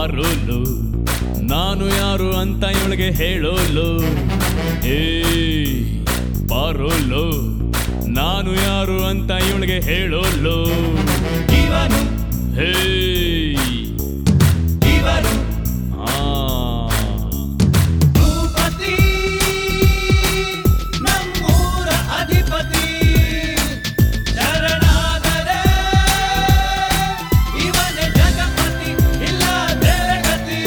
ಬಾರೋಲು ನಾನು ಯಾರು ಅಂತ ಇವಳಿಗೆ ಹೇಳೋಲು ಹೇ ಬಾರೋಲು ನಾನು ಯಾರು ಅಂತ ಇವಳಿಗೆ ಹೇಳೋಲು ಇವನು ಹೇ ಇವನು ಭೂಪತಿ ನಮ್ಮೂರ ಅಧಿಪತಿ ಶರಣಾದರೆ ಇವನೇ ಜಗಪತಿ ಇಲ್ಲ ದೇವಗತಿ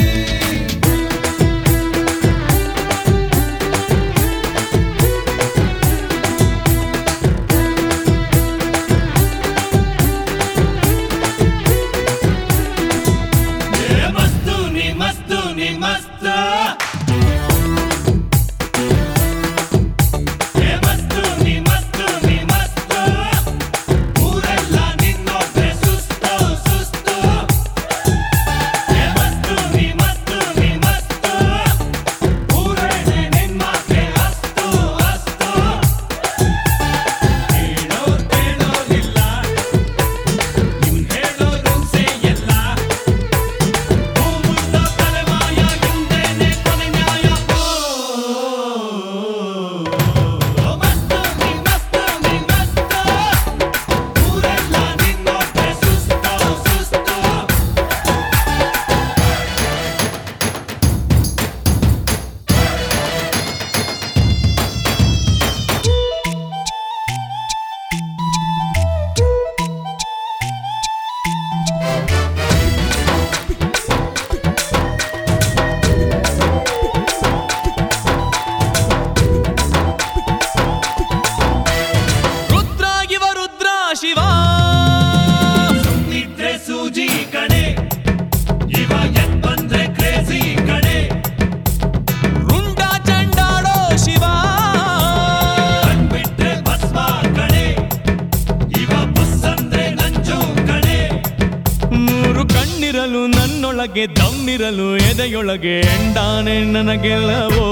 ಶಿವ ಸುಮ್ನಿದ್ರೆ ಸೂಜಿ ಕಡೆ ಇವ ಎತ್ ಬಂದ್ರೆ ಕ್ರೇಜಿ ಕಡೆ ರುಂಡ ಚಂಡಾಡೋ ಶಿವ ಕಣ್ಬಿಟ್ರೆ ಭಸ್ಮ ಕಡೆ ಇವ ಬಸ್ ಅಂದ್ರೆ ನಂಜು ಕಡೆ ಮೂರು ಕಣ್ಣಿರಲು ನನ್ನೊಳಗೆ ದಮ್ಮಿರಲು ಎದೆಯೊಳಗೆ ಎಂಡಾನೆ ನನಗೆಲ್ಲವೋ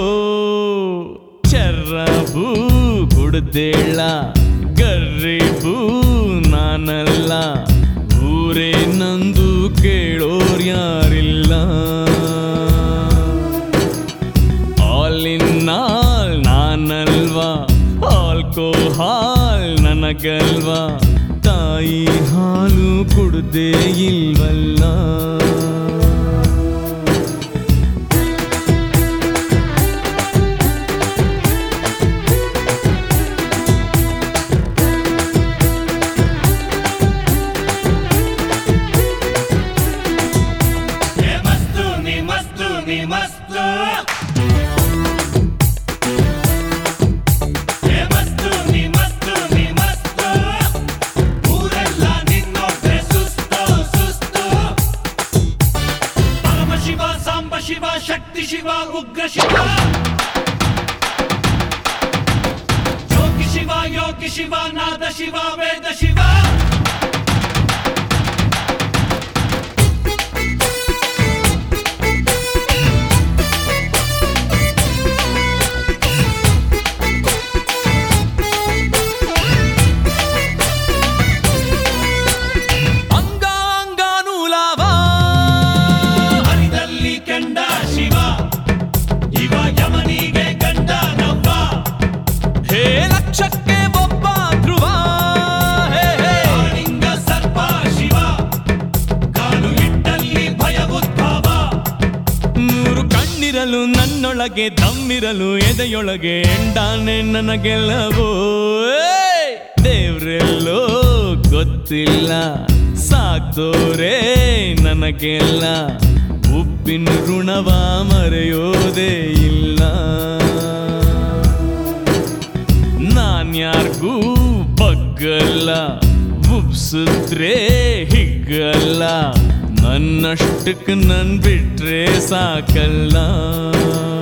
ಚರ್ರಬೂ ಕುಡ್ದೇಳ ಗರ್ರಿಬೂ ನಾನಲ್ಲ ಊರೇ ನಂದು ಕೇಳೋರ್ಯಾರಿಲ್ಲ ಆಲ್ ಇನ್ ಆಲ್ ನಾನಲ್ವಾ ಆಲ್ಕೋಹಾಲ್ ನನಗಲ್ವಾ ತಾಯಿ ಹಾಲು ಕುಡ್ದೇ ಇಲ್ವಲ್ಲ ಶಿವ ಶಕ್ತಿ ಶಿವ ಉಗ್ರ ಶಿವ ಜೋಗಿ ಶಿವ ಯೋಗಿ ಶಿವ ನಾದ ಶಿವ ವೇದ ಶಿವ ಲಕ್ಷಕ್ಕೆ ಒಬ್ಬ ಧ್ರುವ ಲಿಂಗ ಸರ್ಪ ಶಿವ ಕಾಲು ಇಟ್ಟಲ್ಲಿ ಭಯ ಉದ್ಭವ ಮೂರು ಕಣ್ಣಿರಲು ನನ್ನೊಳಗೆ ದಮ್ಮಿರಲು ಎದೆಯೊಳಗೆ ಎಂಡಾನೆ ನನಗೆಲ್ಲವೋ ದೇವ್ರೆಲ್ಲೋ ಗೊತ್ತಿಲ್ಲ ಸಾಕ್ತೋರೇ ನನಗೆಲ್ಲ ಉಪ್ಪಿನ ಋಣವ ಮರೆಯೋದೇ ಇಲ್ಲ ನಾನ್ಯಾರ್ಗೂ ಬಗ್ಗಲ್ಲ ಉಪ್ಸಿದ್ರೆ ಹಿಗ್ಗಲ್ಲ ನನ್ನಷ್ಟಕ್ಕೆ ನನ್ ಬಿಟ್ರೆ ಸಾಕಲ್ಲ